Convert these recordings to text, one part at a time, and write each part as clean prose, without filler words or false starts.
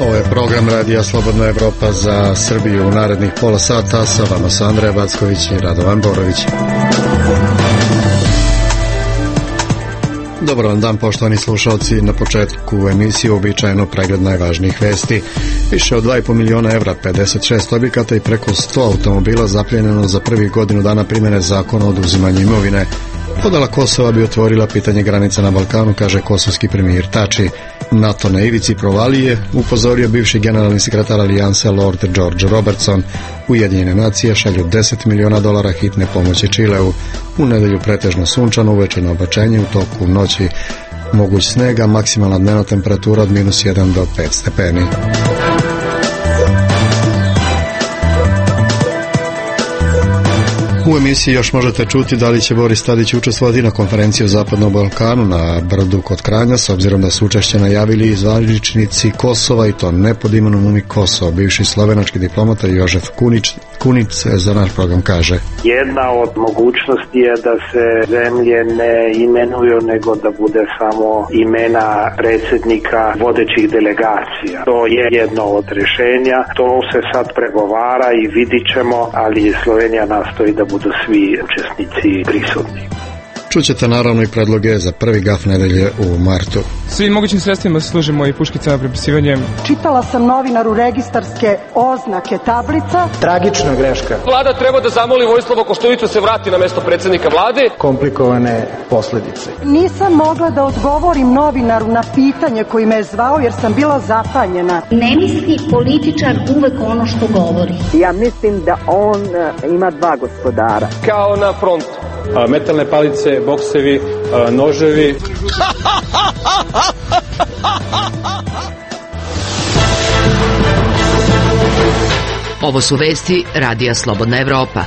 Ovo je program Radija Slobodna Evropa za Srbiju u narednih pola sata. Sa vama su Andreja Backović i Radovan Borović. Dobar vam dan, poštovani slušalci. Na početku emisije uobičajeno pregled najvažnijih vesti. Više od 2,5 miliona evra, 56 objekata i preko 100 automobila zapljenjeno za prvih godinu dana primjene zakona o oduzimanju imovine. Podela Kosova bi otvorila pitanje granica na Balkanu, kaže kosovski premijer Tači. NATO na ivici provalije, upozorio bivši generalni sekretar alijanse Lord George Robertson. Ujedinjene nacije šalju $10 miliona hitne pomoći Čileu. U nedelju pretežno sunčano, uveče na obačenje, u toku noći moguć snega, maksimalna dnevna temperatura od -1 do 5 stepeni. U emisiji još možete čuti da li će Boris Tadić učestvovati na konferenciji o Zapadnom Balkanu na Brdu kod Kranja, s obzirom da su učešće najavili i zvaničnici Kosova, i to ne pod imenom UNI Kosovo. Bivši slovenački diplomata Jožef Kunic za naš program kaže: jedna od mogućnosti je da se zemlje ne imenuju, nego da bude samo imena predsjednika vodećih delegacija. To je jedno od rješenja, to se sad pregovara i vidit ćemo, ali Slovenija nastoji da budu svi učesnici prisutni. Čućete naravno i predloge za prvi gaf nedelje u martu. Svim mogućim sredstvima se služimo i puškicama, prepisivanjem. Čitala sam novinaru registarske oznake tablica. Tragična greška. Vlada treba da zamoli Vojislava Koštunicu se vrati na mesto predsjednika vlade. Komplikovane posljedice. Nisam mogla da odgovorim novinaru na pitanje koji me je zvao jer sam bila zapanjena. Ne misli političar uvek ono što govori. Ja mislim da on ima dva gospodara. Kao na frontu. Metalne palice, boksevi, noževi. Ovo su vesti Radija Slobodna Evropa.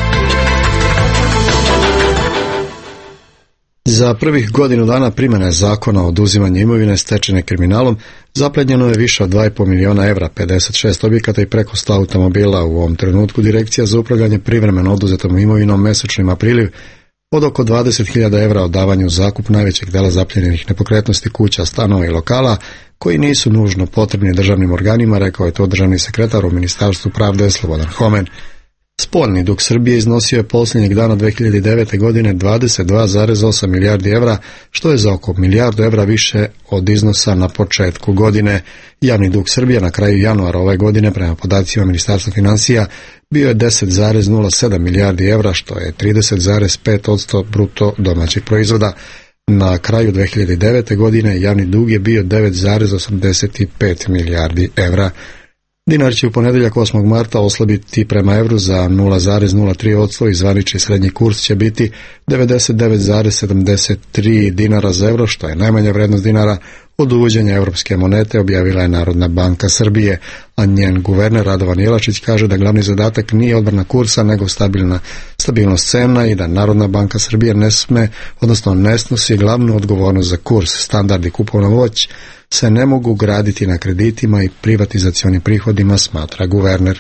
Za prvih godinu dana primjene zakona o oduzimanju imovine stečene kriminalom zaplenjeno je više od 2,5 miliona evra, 56 objekata i preko 100 automobila. U ovom trenutku Direkcija za upravljanje privremeno oduzetom imovinom mesečno ima priliv od oko 20.000 evra o davanju zakup najvećeg dela zapljenjenih nepokretnosti, kuća, stanova i lokala koji nisu nužno potrebni državnim organima, rekao je to državni sekretar u Ministarstvu pravde Slobodan Homen. Spoljni dug Srbije iznosio je posljednjeg dana 2009. godine 22,8 milijardi evra, što je za oko milijardu evra više od iznosa na početku godine. Javni dug Srbije na kraju januara ove godine, prema podacima Ministarstva financija, bio je 10,07 milijardi evra, što je 30,5% bruto domaćeg proizvoda. Na kraju 2009. godine javni dug je bio 9,85 milijardi evra. Dinar će u ponedjeljak 8. marta oslabiti prema evru za 0,03% i zvanični srednji kurs će biti 99,73 dinara za euro, što je najmanja vrednost dinara od uvođenja europske monete, objavila je Narodna banka Srbije, a njen guverner Radovan Jelačić kaže da glavni zadatak nije odbrana kursa, nego stabilnost cena i da Narodna banka Srbije ne snosi glavnu odgovornost za kurs. Standardi kupovna moć se ne mogu graditi na kreditima i privatizacionim prihodima, smatra guverner.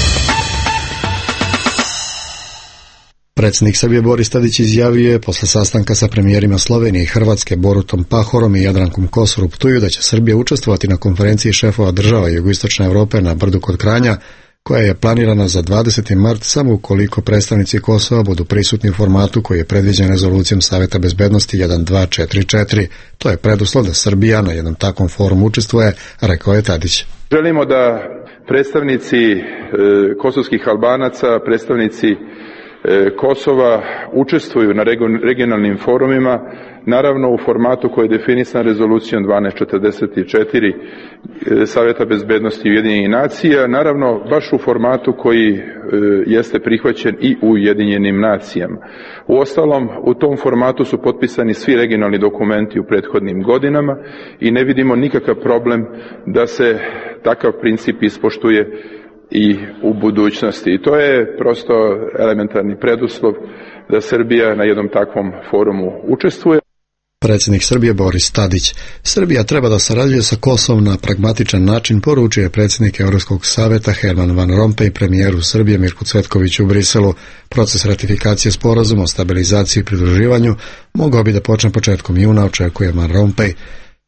Predsjednik Srbije Boris Tadić izjavio je posle sastanka sa premijerima Slovenije i Hrvatske Borutom Pahorom i Jadrankom Kosor u Ptuju da će Srbija učestvovati na konferenciji šefova država Jugoistočne Europe na Brdu kod Kranja, koja je planirana za 20. mart samo ukoliko predstavnici Kosova budu prisutni u formatu koji je predviđen rezolucijom Saveta bezbednosti 1244. To je preduslov da Srbija na jednom takvom forumu učestvuje, rekao je Tadić. Želimo da predstavnici kosovskih Albanaca, predstavnici Kosova učestvuju na regionalnim forumima, naravno u formatu koji je definisan rezolucijom 1244 Saveta bezbednosti Ujedinjenih nacija, naravno baš u formatu koji jeste prihvaćen i u Ujedinjenim nacijama. Uostalom, u tom formatu su potpisani svi regionalni dokumenti u prethodnim godinama i ne vidimo nikakav problem da se takav princip ispoštuje i u budućnosti. I to je prosto elementarni preduslov da Srbija na jednom takvom forumu učestvuje. Predsjednik Srbije Boris Tadić. Srbija treba da sarađuje sa Kosovom na pragmatičan način, poručio je predsjednik Europskog saveta Herman Van Rompuy premijeru Srbije Mirku Cvetkoviću u Briselu. Proces ratifikacije sporazuma o stabilizaciji i pridruživanju mogao bi da počne početkom juna, očekuje Van Rompuy.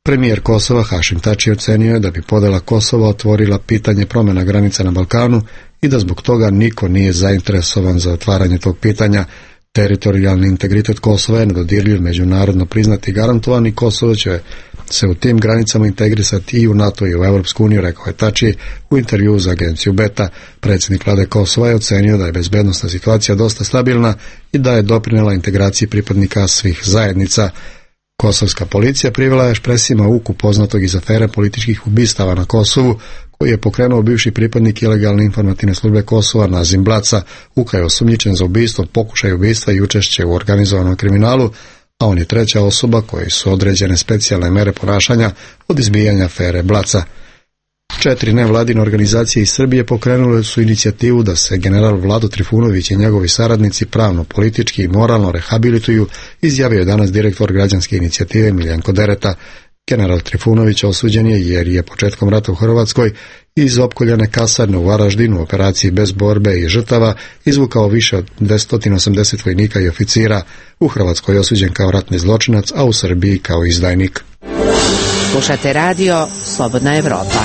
Premijer Kosova Hašim Tači ocenio je da bi podela Kosova otvorila pitanje promjena granica na Balkanu i da zbog toga niko nije zainteresovan za otvaranje tog pitanja. Teritorijalni integritet Kosova je nedodirljiv, međunarodno priznati i garantovan i Kosovo će se u tim granicama integrisati i u NATO i u Europsku uniju, rekao je Tači u intervjuu za agenciju Beta. Predsjednik vlade Kosova je ocenio da je bezbednosna situacija dosta stabilna i da je doprinela integraciji pripadnika svih zajednica. Kosovska policija privela je špresima Uku, poznatog iz afere političkih ubistava na Kosovu, koji je pokrenuo bivši pripadnik ilegalne informativne službe Kosova Nazim Blaca. Uka je osumnjičen za ubistvo, pokušaj ubistva i učešće u organizovanom kriminalu, a on je treća osoba kojoj su određene specijalne mere ponašanja od izbijanja afere Blaca. 4 nevladine organizacije iz Srbije pokrenule su inicijativu da se general Vlado Trifunović i njegovi saradnici pravno, politički i moralno rehabilituju, izjavio je danas direktor građanske inicijative Miljenko Dereta. General Trifunović osuđen je jer je početkom rata u Hrvatskoj iz opkoljene kasarne u Varaždinu u operaciji bez borbe i žrtava izvukao više od 280 vojnika i oficira. U Hrvatskoj je osuđen kao ratni zločinac, a u Srbiji kao izdajnik. Slušate radio Slobodna Evropa.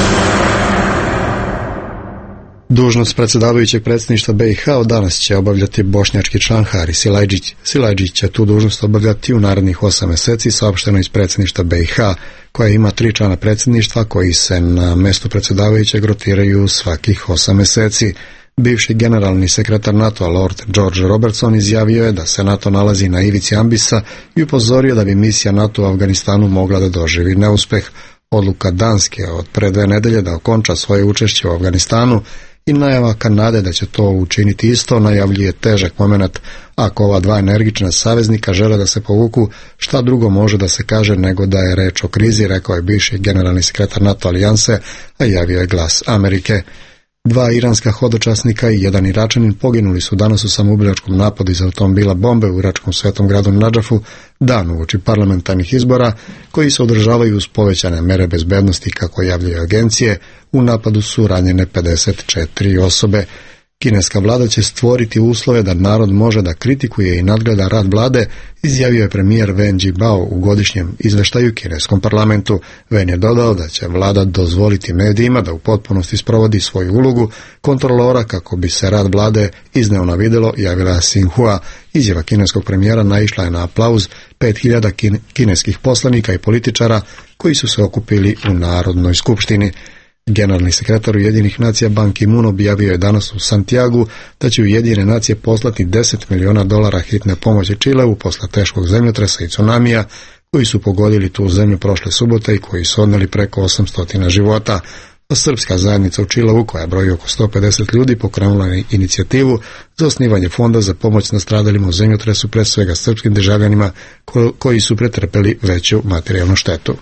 Dužnost predsjedavajućeg predsjedništva BiH od danas će obavljati bošnjački član Haris Silajdžić. Silajdžić će tu dužnost obavljati u narednih 8 mjeseci, saopšteno iz predsjedništva BiH, koja ima 3 člana predsjedništva koji se na mjestu predsjedavajućeg rotiraju svakih 8 mjeseci. Bivši generalni sekretar NATO-a Lord George Robertson izjavio je da se NATO nalazi na ivici ambisa i upozorio da bi misija NATO u Afganistanu mogla da doživi neuspeh. Odluka Danske od pre 2 nedelje da okonča svoje učešće u Afganistanu i najava Kanade da će to učiniti isto najavljuje težak moment. Ako ova 2 energična saveznika žele da se povuku, šta drugo može da se kaže nego da je reč o krizi, rekao je bivši generalni sekretar NATO alijanse, a javio je Glas Amerike. 2 iranska hodočasnika i 1 Iračanin poginuli su danas u samoubilačkom napadu iz automobila bombe u iračkom svetom gradu Nadžafu, dan uoči parlamentarnih izbora, koji se održavaju uz povećane mere bezbednosti, kako javljaju agencije. U napadu su ranjene 54 osobe. Kineska vlada će stvoriti uslove da narod može da kritikuje i nadgleda rad vlade, izjavio je premijer Wen Jiabao u godišnjem izveštaju kineskom parlamentu. Wen je dodao da će vlada dozvoliti medijima da u potpunosti sprovodi svoju ulogu kontrolora kako bi se rad vlade izneo na videlo, javila Xinhua. Izjava kineskog premijera naišla je na aplauz 5000 kineskih poslanika i političara koji su se okupili u Narodnoj skupštini. Generalni sekretar Ujedinjenih nacija Ban Ki-moon objavio je danas u Santiagu da će Ujedinjene nacije poslati $10 miliona hitne pomoći Čileu posle teškog zemljotresa i tsunamija koji su pogodili tu zemlju prošle subote i koji su odneli preko 800 života. A srpska zajednica u Čileu, koja broji oko 150 ljudi, pokrenula je inicijativu za osnivanje fonda za pomoć nastradalima u zemljotresu, pre svega srpskim državljanima koji su pretrpeli veću materijalnu štetu.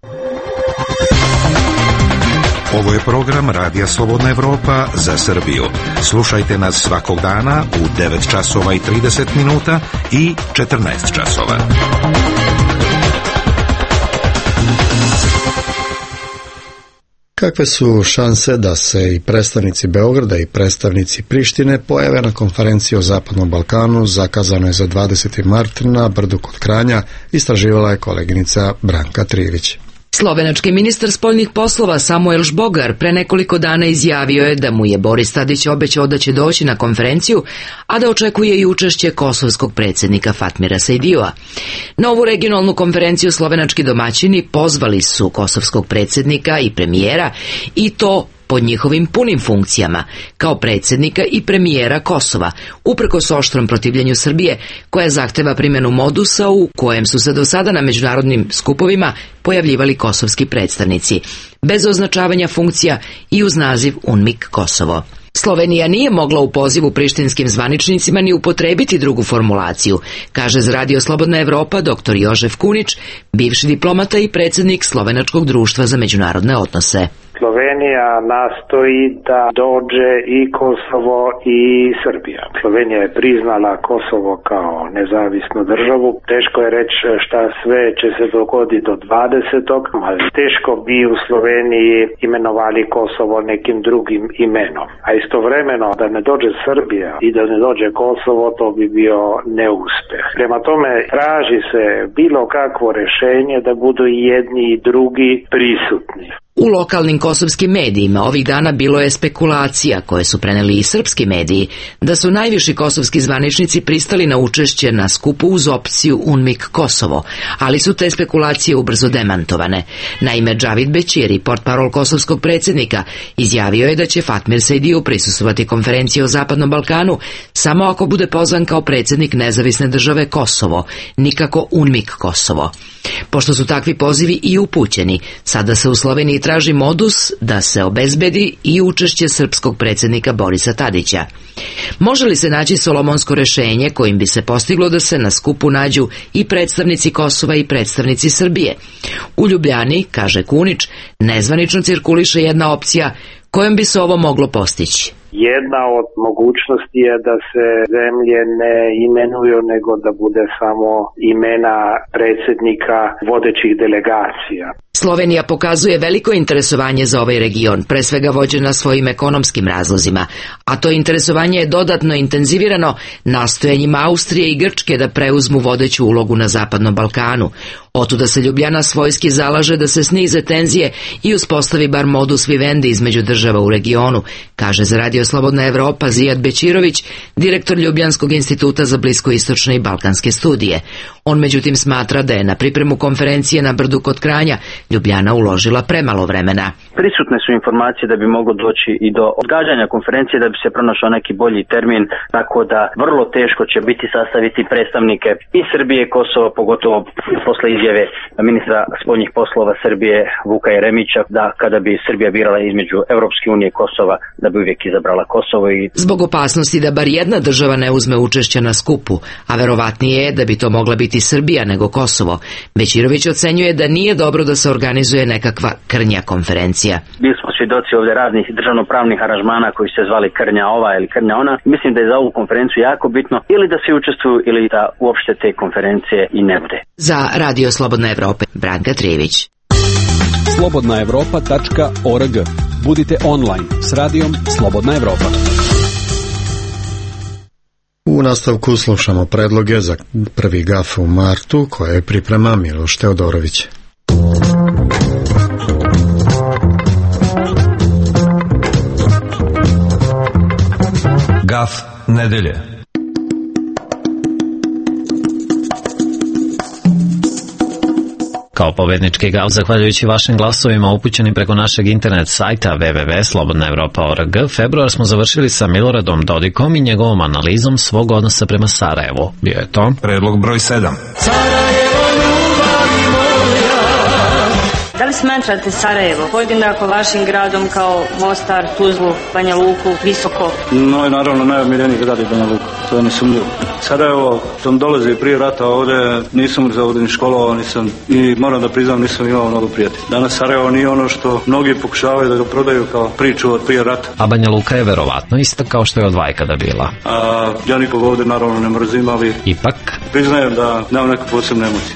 Ovo je program Radija Slobodna Evropa za Srbiju. Slušajte nas svakog dana u 9 časova i 30 minuta i 14 časova. Kakve su šanse da se i predstavnici Beograda i predstavnici Prištine pojave na konferenciji o Zapadnom Balkanu, zakazano je za 20. mart na Brdu kod Kranja, istraživala je koleginica Branka Trivić. Slovenački ministar spoljnih poslova Samuel Žbogar pre nekoliko dana izjavio je da mu je Boris Tadić obećao da će doći na konferenciju, a da očekuje i učešće kosovskog predsjednika Fatmira Sejdioa. Na ovu regionalnu konferenciju slovenački domaćini pozvali su kosovskog predsjednika i premijera, i to pod njihovim punim funkcijama, kao predsjednika i premijera Kosova, uprkos oštrom protivljenju Srbije, koja zahteva primjenu modusa u kojem su se do sada na međunarodnim skupovima pojavljivali kosovski predstavnici, bez označavanja funkcija i uz naziv UNMIK Kosovo. Slovenija nije mogla u pozivu prištinskim zvaničnicima ni upotrebiti drugu formulaciju, kaže za Radio Slobodna Evropa dr. Jožef Kunić, bivši diplomata i predsjednik Slovenačkog društva za međunarodne odnose. Slovenija nastoji da dođe i Kosovo i Srbija. Slovenija je priznala Kosovo kao nezavisnu državu. Teško je reći šta sve će se dogoditi do 20. ali teško bi u Sloveniji imenovali Kosovo nekim drugim imenom. A istovremeno da ne dođe Srbija i da ne dođe Kosovo, to bi bio neuspeh. Prema tome traži se bilo kakvo rješenje da budu i jedni i drugi prisutni. U lokalnim kosovskim medijima ovih dana bilo je spekulacija koje su preneli i srpski mediji da su najviši kosovski zvaničnici pristali na učešće na skupu uz opciju UNMIK Kosovo, ali su te spekulacije ubrzo demantovane. Naime, Džavid Bećiri, portparol kosovskog predsjednika, izjavio je da će Fatmir Sejdiju prisustvovati konferenciji o Zapadnom Balkanu samo ako bude pozvan kao predsjednik nezavisne države Kosovo, nikako UNMIK Kosovo. Pošto su takvi pozivi i upućeni, sada se u Sloveniji traži modus da se obezbedi i učešće srpskog predsjednika Borisa Tadića. Može li se naći solomonsko rješenje kojim bi se postiglo da se na skupu nađu i predstavnici Kosova i predstavnici Srbije? U Ljubljani, kaže Kunić, nezvanično cirkuliše jedna opcija kojom bi se ovo moglo postići. Jedna od mogućnosti je da se zemlje ne imenuju, nego da bude samo imena predsjednika vodećih delegacija. Slovenija pokazuje veliko interesovanje za ovaj region, pre svega vođena svojim ekonomskim razlozima, a to interesovanje je dodatno intenzivirano nastojanjima Austrije i Grčke da preuzmu vodeću ulogu na Zapadnom Balkanu. Otuda se Ljubljana svojski zalaže da se snize tenzije i uspostavi bar modus vivendi između država u regionu, kaže za Radio Slobodna Evropa Zijad Bećirović, direktor Ljubljanskog instituta za bliskoistočne i balkanske studije. On međutim smatra da je na pripremu konferencije na Brdu kod Kranja Ljubljana uložila premalo vremena. Prisutne su informacije da bi moglo doći i do odgađanja konferencije, da bi se pronašao neki bolji termin, tako da vrlo teško će biti sastaviti predstavnike i Srbije i Kosova, pogotovo posle izjave ministra spoljnih poslova Srbije Vuka Jeremića, da kada bi Srbija birala između Evropske unije i Kosova, da bi uvijek izabrala Kosovo. Zbog opasnosti da bar jedna država ne uzme učešće na skupu, a verovatnije je da bi to mogla biti Srbija nego Kosovo, Bećirović ocenjuje da nije dobro da se organizuje nekakva krnja konferencija. Bili smo svjedoci ovdje raznih državnopravnih aranžmana koji se zvali krnja ova ili krnja ona. Mislim da je za ovu konferenciju jako bitno ili da se učestvuju ili da uopšte te konferencije i ne bude. Za Radio Slobodna Evropa, Branka Trijević. slobodnaevropa.org. Budite online s radijom Slobodna Evropa. U nastavku slušamo predloge za prvi GAF u martu koje priprema Miloš Teodorović. GAF nedelje. Kao pobednički GAF, zahvaljujući vašim glasovima upućenim preko našeg internet sajta www.slobodnaevropa.org, februar smo završili sa Miloradom Dodikom i njegovom analizom svog odnosa prema Sarajevu. Bio je to predlog broj 7. Da li smatrate Sarajevo podjednako vašim gradom kao Mostar, Tuzlu, Banja Luku, Visoko? No, naravno najomiljeniji grad je Banja Luka, to je nesumnjivo. Sarajevo sam dolazio prije rata ovdje, nisam za ovdje ni školovao, nisam i moram da priznam nisam imao mnogo prijatelja. Danas Sarajevo nije ono što mnogi pokušavaju da ga prodaju kao priču od prije rata. A Banja Luka je verovatno ista kao što je od Vajkada bila. Ja nikog ovdje naravno ne mrzim, ali ipak priznajem da nemam neku posebnu emociju.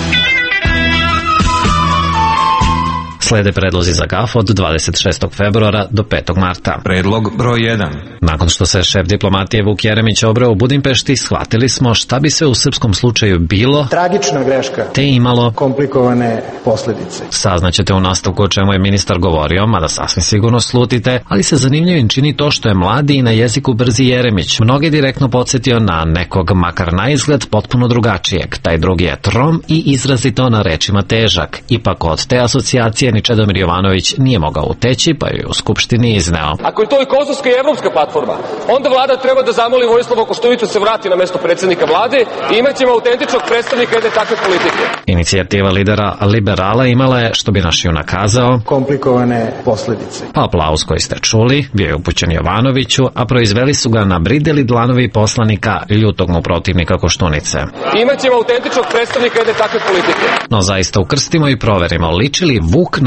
Slede predlozi za GAF od 26. februara do 5. marta. Predlog broj 1. Nakon što se šef diplomatije Vuk Jeremić obreo u Budimpešti, shvatili smo šta bi sve u srpskom slučaju bilo tragična greška, te imalo komplikovane posljedice. Saznaćete u nastavku o čemu je ministar govorio, mada sasvim sigurno slutite, ali se zanimljivim čini to što je mladi i na jeziku brzi Jeremić mnoge direktno podsjetio na nekog, makar na izgled, potpuno drugačijeg. Taj drugi je trom i izrazito na rečima težak. Ipak od te asocijacije ni Čedomir Jovanović nije mogao uteći, pa je u Skupštini izneo. Ako je to i kosovska i evropska platforma, onda vlada treba da zamoli Vojislava Koštunicu se vrati na mesto predsjednika vlade i imat ćemo autentičnog predstavnika jedne takve politike. Inicijativa lidera liberala imala je, što bi naš junak kazao, komplikovane posljedice. Pa aplauz koji ste čuli bio je upućen Jovanoviću, a proizveli su ga nabrideli dlanovi poslanika ljutog mu protivnika Koštunice. Imat ćemo autentičnog predstavnika jedne takve politike. No zaista ukrstimo i proverimo, liči li Vuk na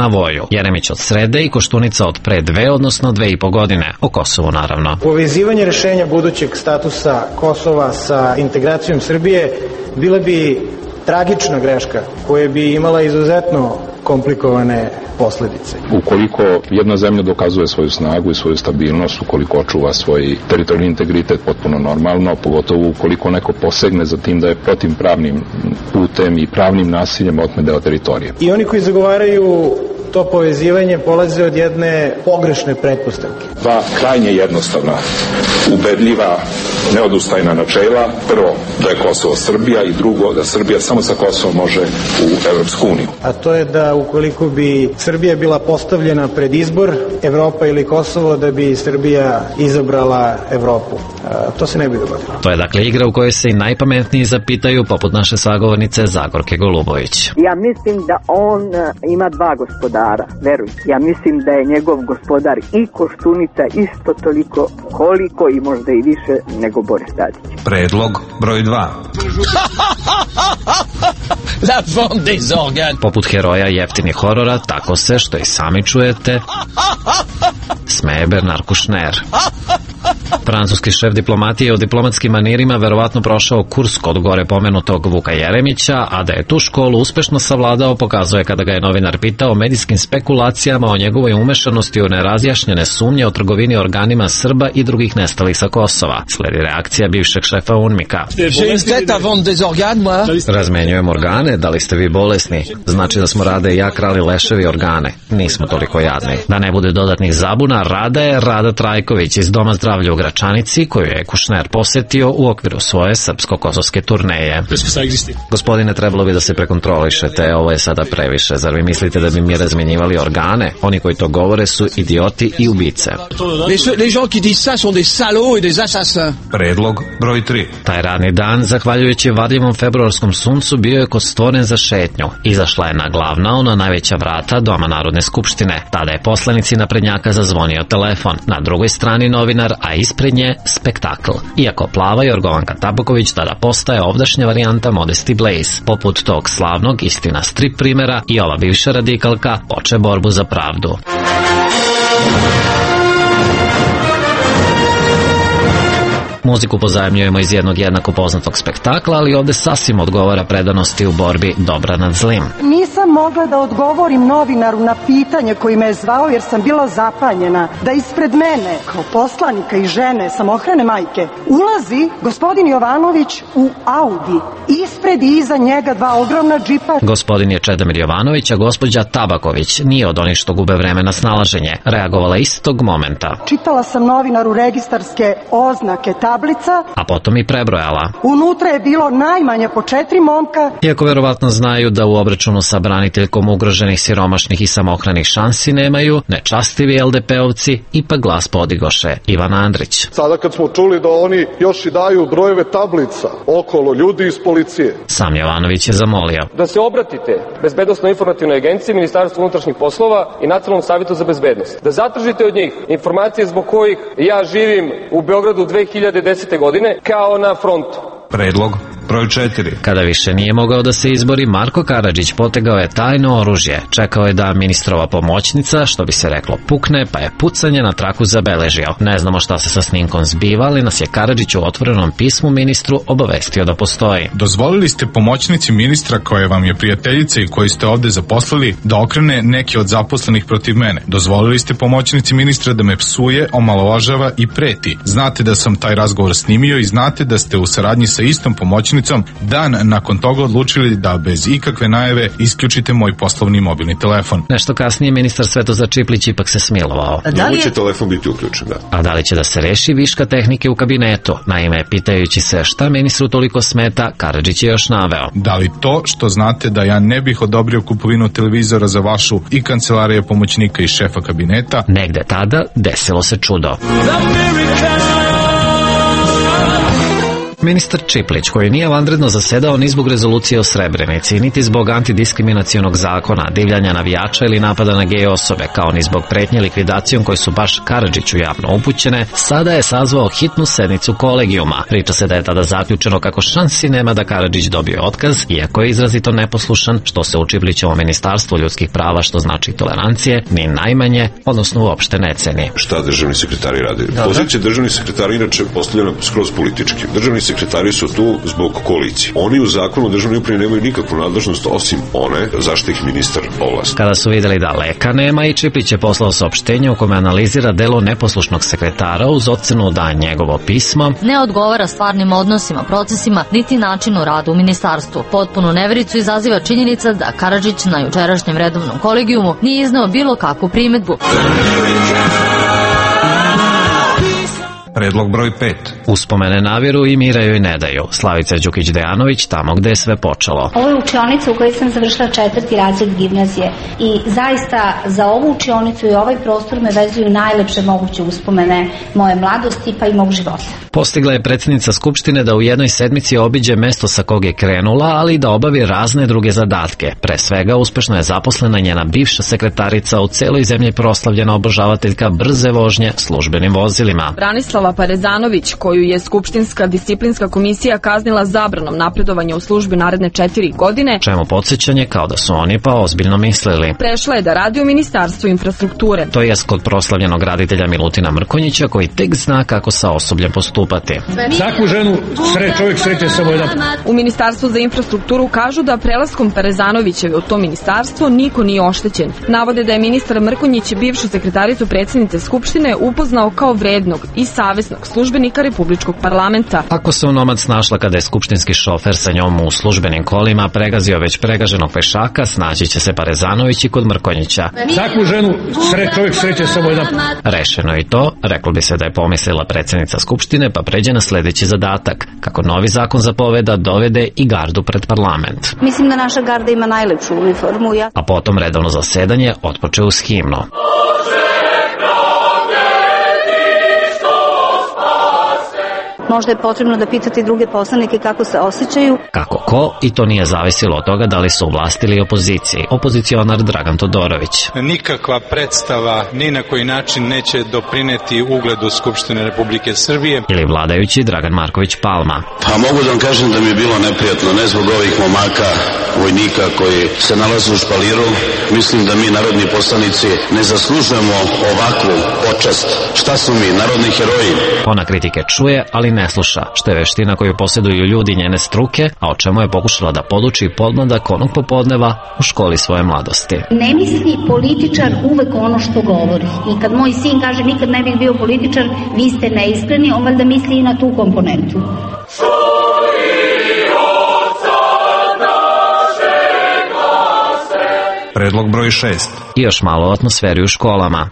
na Voju. Jeremić od srede i Koštunica od pre 2, odnosno 2,5 godine. O Kosovu naravno. Povezivanje rešenja budućeg statusa Kosova sa integracijom Srbije bila bi tragična greška koja bi imala izuzetno komplikovane posledice. Ukoliko jedna zemlja dokazuje svoju snagu i svoju stabilnost, ukoliko očuva svoj teritorijalni integritet potpuno normalno, pogotovo ukoliko neko posegne za tim da je protivpravnim putem i pravnim nasiljem otme deo teritorije. I oni koji zagovaraju to povezivanje polaze od jedne pogrešne pretpostavke. Dva krajnje jednostavna, ubedljiva, neodustajna načela. Prvo, da je Kosovo Srbija i drugo, da Srbija samo sa Kosovom može u Evropsku uniju. A to je da ukoliko bi Srbija bila postavljena pred izbor Evropa ili Kosovo, da bi Srbija izabrala Evropu. To se ne bi dogodilo. To je dakle igra u kojoj se i najpametniji zapitaju, poput naše sagovornice Zagorke Golubović. Ja mislim da on ima dva gospodara, veruj. Ja mislim da je njegov gospodar i Koštunica isto toliko koliko i možda i više nego Boris Tadić. Predlog broj 2. La vente des organes. Poput heroja jeftinih horora, tako se, što i sami čujete, smeje Bernard Kouchner. Francuski šef diplomatije u diplomatskim manirima verovatno prošao kurs kod gore pomenutog Vuka Jeremića, a da je tu školu uspešno savladao pokazuje kada ga je novinar pitao o medijskim spekulacijama o njegovoj umešanosti u nerazjašnjene sumnje o trgovini organima Srba i drugih nestalih sa Kosova. Sledi reakcija bivšeg šefa UNMIK-a. Razmenjujem organe, da li ste vi bolesni? Znači da smo Rada i ja krali leševi organe. Nismo toliko jadni. Da ne bude dodatnih zabuna, Rada je Rada Trajković iz Doma zdravlja u Gračanici, koju je Kouchner posetio u okviru svoje srpsko-kosovske turneje. Gospodine, trebalo bi da se prekontrolišete, ovo je sada previše. Zar vi mislite da bi mi razmenjivali organe? Oni koji to govore su idioti i ubice. Predlog broj 3. Taj radni dan, zahvaljujući varljivom februarskom suncu, bio je stvoren za šetnju. Izašla je na glavna, ona najveća vrata Doma Narodne skupštine. Tada je poslanici naprednjaka zazvonio telefon. Na drugoj strani novinar, a ispred nje spektakl. Iako plava, Jorgovanka Tabaković tada postaje ovdašnja varijanta Modesty Blaze. Poput tog slavnog, istina strip primera, i ova bivša radikalka poče borbu za pravdu. Muziku pozajemljujemo iz jednog jednako poznatog spektakla, ali ovde sasvim odgovara predanosti u borbi dobra nad zlim. Nisam mogla da odgovorim novinaru na pitanje koji me je zvao jer sam bila zapanjena da ispred mene, kao poslanika i žene samohrane majke, ulazi gospodin Jovanović u Audi. Ispred i iza njega dva ogromna džipa. Gospodin je Čedomir Jovanović, a gospođa Tabaković nije od onih što gube vreme na snalaženje. Reagovala istog momenta. Čitala sam novinaru registarske oznake tablica, a potom i prebrojala. Unutra je bilo najmanje po 4 momka. Iako verovatno znaju da u obračunu sa braniteljkom ugroženih, siromašnih i samohranih šansi nemaju, nečastivi LDP-ovci ipak glas podigoše. Ivan Andrić. Sada kad smo čuli da oni još i daju brojeve tablica okolo ljudi iz policije. Sam Jovanović je zamolio da se obratite Bezbednosnoj informativnoj agenciji, Ministarstvu unutrašnjih poslova i Nacionalnom savetu za bezbednost. Da zatražite od njih informacije zbog kojih ja živim u Beogradu 2010. godine kao na frontu. Predlog broj 4. Kada više nije mogao da se izbori, Marko Karadžić potegao je tajno oružje. Čekao je da ministrova pomoćnica, što bi se reklo, pukne, pa je pucanje na traku zabeležio. Ne znamo šta se sa snimkom zbiva, ali nas je Karadžić u otvorenom pismu ministru obavestio da postoji. Dozvolili ste pomoćnici ministra koja vam je prijateljica i koju ste ovde zaposlili da okrene neki od zaposlenih protiv mene. Dozvolili ste pomoćnici ministra da me psuje, omalovažava i preti. Znate da sam taj razgovor snimio i znate da ste u saradnji sa istom pomoćnicom dan nakon toga odlučili da bez ikakve najave isključite moj poslovni mobilni telefon. Nešto kasnije ministar Svetozar Čiplić ipak se smilovao. Njemu će telefon biti uključen, da. A da li će da se reši viška tehnike u kabinetu? Naime, pitajući se šta ministru toliko smeta, Karadžić je još naveo. Da li to što znate da ja ne bih odobrio kupovinu televizora za vašu i kancelarije pomoćnika i šefa kabineta? Negde tada desilo se čudo. Ministar Čiplić, koji nije vanredno zasedao ni zbog rezolucije o Srebrenici, niti zbog antidiskriminacionog zakona, divljanja navijača ili napada na gej osobe, kao ni zbog pretnje likvidacijom koje su baš Karadžiću javno upućene, sada je sazvao hitnu sednicu kolegijuma. Priča se da je tada zaključeno kako šansi nema da Karadžić dobije otkaz, iako je izrazito neposlušan, što se u Čiplićevom ministarstvu ljudskih prava, što znači tolerancije, ni najmanje, odnosno uopšte ne ceni. Šta državni sekretari rade? Pozicija državnih sekretara inače postavljena skroz politički. Državni sekretari su tu zbog koalicije. Oni u zakonu o državnoj upravi nemaju nikakvu nadležnost osim one zašto ih ministar ovlasti. Kada su videli da leka nema, i Čiplić je poslao saopštenje u kome analizira delo neposlušnog sekretara uz ocenu da njegovo pismo ne odgovara stvarnim odnosima, procesima, niti načinu rada u ministarstvu. Potpunu nevericu izaziva činjenica da Karadžić na jučerašnjem redovnom kolegijumu nije izneo bilo kakvu primedbu. Predlog broj 5. Uspomene naviru i mira joj ne daju. Slavica Đukić-Dejanović tamo gde je sve počelo. Ovo je učionica u kojoj sam završila 4. razred gimnazije i zaista za ovu učionicu i ovaj prostor me vezuju najlepše moguće uspomene moje mladosti pa i mog života. Postigla je predsjednica Skupštine da u jednoj sedmici obiđe mesto sa kog je krenula, ali i da obavi razne druge zadatke. Pre svega, uspešno je zaposlena njena bivša sekretarica, u celoj zemlji proslavljena obožavateljka brze vožnje službenim vozilima. Branislava Parezanović, koju je Skupštinska disciplinska komisija kaznila zabranom napredovanja u službi naredne 4 godine, čemu podsjećanje kao da su oni pa ozbiljno mislili. Prešla je da radi u Ministarstvu infrastrukture. To je kod proslavljenog raditelja Milutina Mrkonjića, koji tek zna kako sa osobljem postupati. Svaku ženu čovjek sreće samo jedan. U Ministarstvu za infrastrukturu kažu da prelaskom Parezanovićeve u to ministarstvo niko nije oštećen. Navode da je ministar Mrkonjić bivšu sekretaricu predsjednice Skupštine upoznao kao vrednog i savesnog službenika Republičkog parlamenta. Ako se u Nomad snašla kada je skupštinski šofer sa njom u službenim kolima pregazio već pregaženog pešaka, snaći će se Parezanović i kod Mrkonjića. Svaku ženu čovjek sreće samo jedan. Rešeno i to, reklo bi se da je pomislila predsjednica Skupštine, pa pređe na sledeći zadatak, kako novi zakon zapoveda dovede i gardu pred parlament. Mislim da naša garda ima najlepšu uniformu. A potom redovno zasedanje otpoče uz himnu. Možda je potrebno da pitati druge poslanike kako se osjećaju. Kako ko, i to nije zavisilo od toga da li su u vlasti ili opoziciji. Opozicionar Dragan Todorović. Nikakva predstava ni na koji način neće doprineti ugledu Skupštine Republike Srbije. Ili vladajući Dragan Marković Palma. Pa mogu da vam kažem da mi je bilo neprijatno, ne zbog ovih momaka, vojnika koji se nalaze u špaliru. Mislim da mi, narodni poslanici, ne zaslužujemo ovakvu počast. Šta su mi, narodni heroji? Ona kritike čuje, ali ne sluša, što je veština koju posjeduju ljudi njene struke, a o čemu je pokušala da poduči podmladak onog popodneva u školi svoje mladosti. Ne misli političar uvek ono što govori. I kad moj sin kaže nikad ne bih bio političar, vi ste neiskreni, on valjda misli i na tu komponentu. Predlog broj 6. I još malo o atmosferi u školama.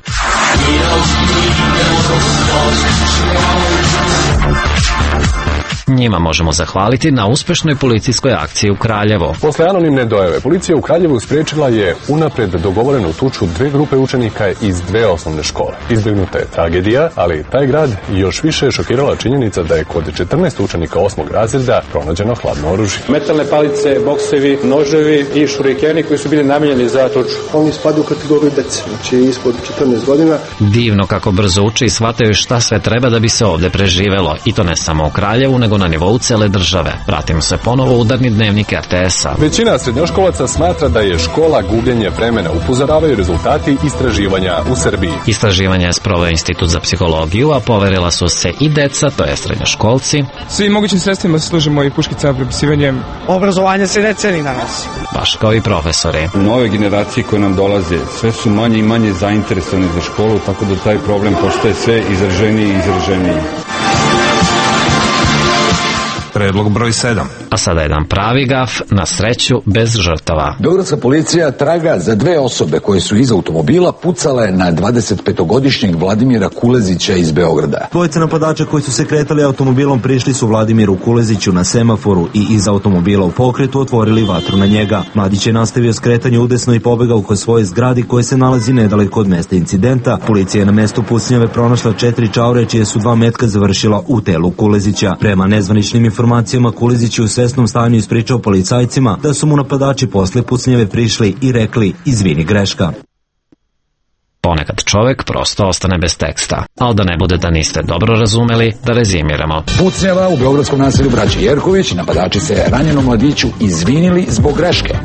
Njima možemo zahvaliti na uspešnoj policijskoj akciji u Kraljevu. Posle anonimne dojave, policija u Kraljevu sprečila je unapred dogovorenu tuču 2 grupe učenika iz 2 osnovne škole. Izbegnuta je tragedija, ali taj grad još više je šokirala činjenica da je kod 14 učenika 8. razreda pronađeno hladno oružje. Metalne palice, boksevi, noževi i šurikeni koji su bili namijenjeni za tuču. Oni spadaju u kategoriju dece, znači ispod 14 godina. Divno kako brzo uče i shvataju šta sve treba da bi se ovde preživelo. I to ne samo u Kraljevu, nego na nivou cele države. Vratimo se ponovo u udarni dnevnik RTS-a. Većina srednjoškolaca smatra da je škola gubljenje vremena, upozoravaju rezultati istraživanja u Srbiji. Istraživanje je sproveo Institut za psihologiju, a poverila su se i deca, to je srednjoškolci. Svim mogućim sredstvima se služimo i puškicama, prepisivanjem. Obrazovanje se ne ceni danas. Baš kao i profesori. Nove generacije koje nam dolaze, sve su manje i manje zainteresovane za školu, tako da taj problem postaje sve izraženiji i izraženiji. predlog broj 7. A sada jedan pravi gaf, na sreću bez žrtava. Beogradska policija traga za 2 osobe koje su iz automobila pucale na 25-godišnjeg Vladimira Kulezića iz Beograda. Dvojica napadača koji su se kretali automobilom prišli su Vladimiru Kuleziću na semaforu i iz automobila u pokretu otvorili vatru na njega. Mladić je nastavio skretanje udesno i pobegao kod svoje zgradi koje se nalazi nedaleko od mesta incidenta. Policija je na mestu pucnjave pronašla 4 čaure čije su 2 metka završila u telu Kulezića. Prema nezvaničnim informacijama, Kulezić je u svesnom stanju ispričao policajcima da su mu napadači posle pucnjave prišli i rekli izvini, greška. Ponekad čovek prosto ostane bez teksta, ali da ne bude da niste dobro razumeli, da rezimiramo. Pucnjava u beogradskom naselju braće Jerković, napadači se ranjenom mladiću izvinili zbog greške.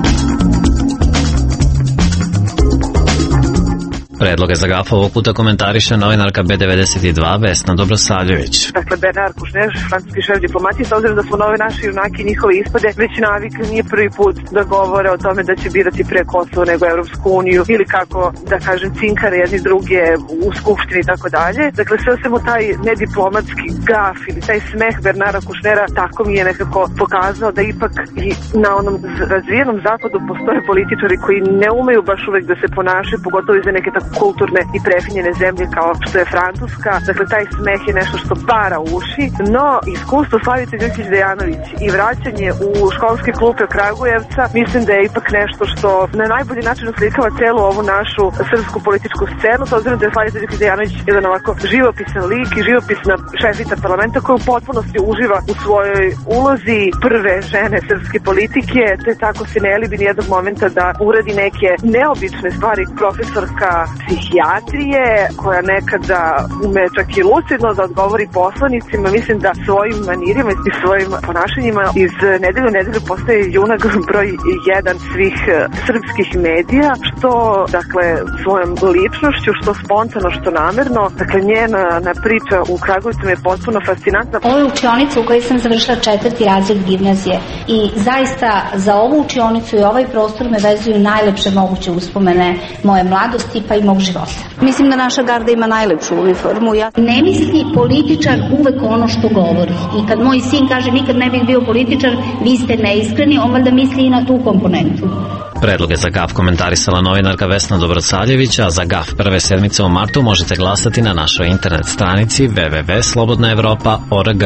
Predloge za gaf ovog puta komentariše novinarka B92 Vesna Dobrosavljević. Dakle, Bernard Kouchner, francuski šef diplomatije, s obzirom da smo nove naši junaki i njihove ispade već navikli, nije prvi put da govore o tome da će birati pre Kosovo nego Evropsku uniju ili kako, da kažem, cinkare jedni druge u skupštini i tako dalje. Dakle, sve samo taj nediplomatski gaf ili taj smeh Bernarda Koushnera tako mi je nekako pokazao da ipak i na onom razvijenom zapadu postoje političari koji ne umeju baš uvek da se ponašaju, pogotovo iz neke tako kulturne i prefinjene zemlje kao što je Francuska. Dakle, taj smeh je nešto što para uši, no iskustvo Slavice Đukić Dejanović i vraćanje u školske klupe Kragujevca mislim da je ipak nešto što na najbolji način oslikava celu ovu našu srpsku političku scenu, s obzirom da je Slavica Đukić Dejanović jedan ovako živopisan lik i živopisna šefica parlamenta koja u potpunosti uživa u svojoj ulozi prve žene srpske politike, te tako se ne libi nijednog momenta da uradi neke neobične stvari. Profesorka psihijatrije koja nekada ume čak i lucidno da odgovori poslanicima, mislim da svojim manirima i svojim ponašanjima iz nedelju u nedelju postaje junak broj 1 svih srpskih medija, što dakle svojom ličnošću, što spontano, što namerno. Dakle, njena priča u Kragujevcu je potpuno fascinantna. Ovo je učionica u kojoj sam završila 4. razred gimnazije i zaista za ovu učionicu i ovaj prostor me vezuju najlepše moguće uspomene moje mladosti pa i mog života. Mislim da naša garda ima najlepšu uniformu. Ne misli političar uvek ono što govori. I kad moj sin kaže nikad ne bih bio političar, vi ste neiskreni, on valjda misli i na tu komponentu. Predloge za gaf komentarisala novinarka Vesna Dobrosavljević, a za gaf prve sedmice u martu možete glasati na našoj internet stranici www.slobodnaevropa.org.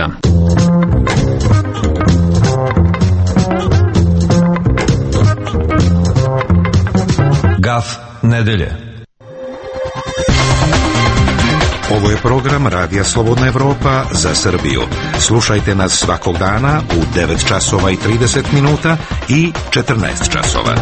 Gaf nedelje. Ovo je program Radija Slobodna Evropa za Srbiju. Slušajte nas svakog dana u 9 časova i 30 minuta i 14 časova.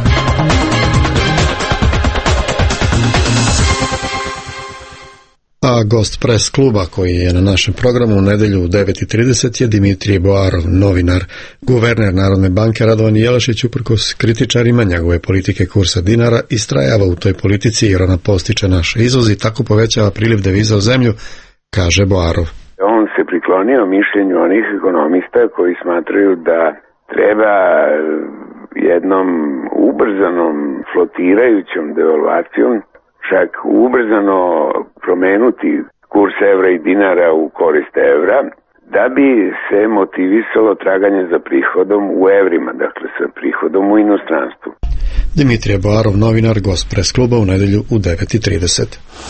A gost pres kluba koji je na našem programu u nedelju u 9:30 je Dimitrije Boarov, novinar. Guverner Narodne banke Radovan Jelašić, uprkos kritičarima njegove politike kursa dinara, istrajava u toj politici jer ona postiče naš izvoz i tako povećava priliv deviza u zemlju, kaže Boarov. On se priklonio mišljenju onih ekonomista koji smatraju da treba jednom ubrzanom flotirajućom devalvacijom čak ubrzano promenuti kurs evra i dinara u korist evra, da bi se motivisalo traganje za prihodom u evrima, dakle sa prihodom u inostranstvu. Dimitrije Boarov, novinar, gost pres kluba u nedelju u 9:30.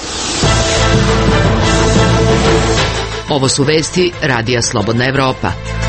Ovo su vesti Radija Slobodna Evropa.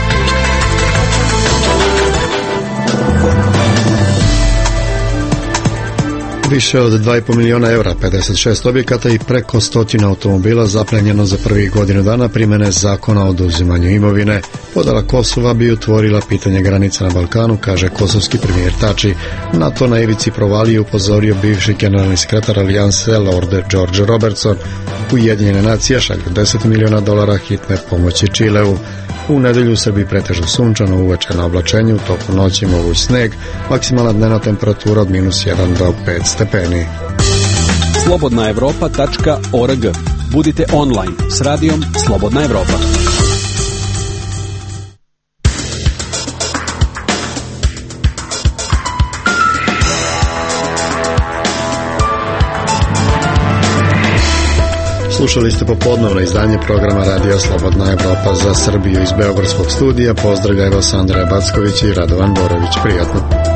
Više od 2,5 miliona evra, 56 objekata i preko 100 automobila zaplenjeno za prvih godinu dana primene zakona o oduzimanju imovine. Podela Kosova bi otvorila pitanje granica na Balkanu, kaže kosovski premijer Tači. Na to na ivici provalije upozorio bivši generalni sekretar Alijanse Lord George Robertson. Ujedinjene nacije šalju $10 miliona hitne pomoći Čileu. U nedelju u Srbiji pretežno sunčano, uveče na oblačenju, u toku noći moguć sneg, maksimalna dnevna temperatura od -1 do 5 stepeni. Slobodnaevropa.org. Budite online s radijom Slobodna Evropa. Slušali ste popodnevno izdanje programa Radio Slobodna Evropa za Srbiju iz Beogradskog studija. Pozdravljaju vas Andreja Backović i Radovan Borović. Prijatno.